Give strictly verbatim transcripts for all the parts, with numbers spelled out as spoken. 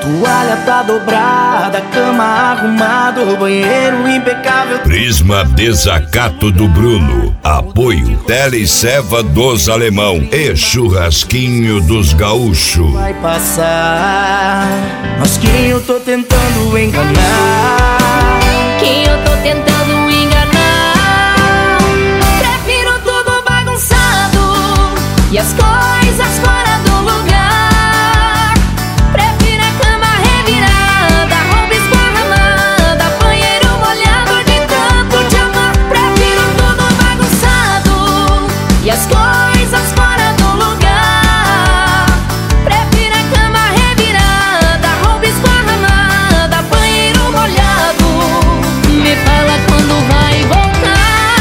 toalha tá dobrada, cama arrumada, banheiro impecável. Prisma Desacato do Bruno. Apoio Teleceva dos Alemão e Churrasquinho dos Gaúcho. Vai passar, mas quem eu tô tentando enganar? Quem eu tô tentando enganar? Prefiro tudo bagunçado e as coisas fora do lugar. Prefiro a cama revirada, roupa esparramada, banheiro molhado de tanto te amar. Prefiro tudo bagunçado e as coisas fora do lugar. Prefiro a cama revirada, roupa esparramada, banheiro molhado. Me fala quando vai voltar.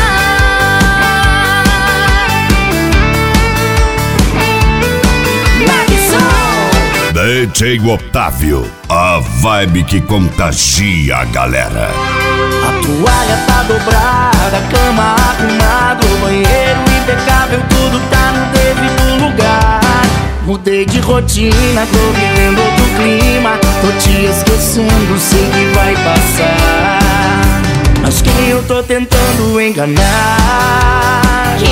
D J Otávio, a vibe que contagia a galera. A toalha tá dobrada, cama arrumada, banheiro impecável, tudo tá no devido lugar. Mudei de rotina, tô vivendo outro clima, tô te esquecendo, sei que vai passar. Mas quem eu tô tentando enganar?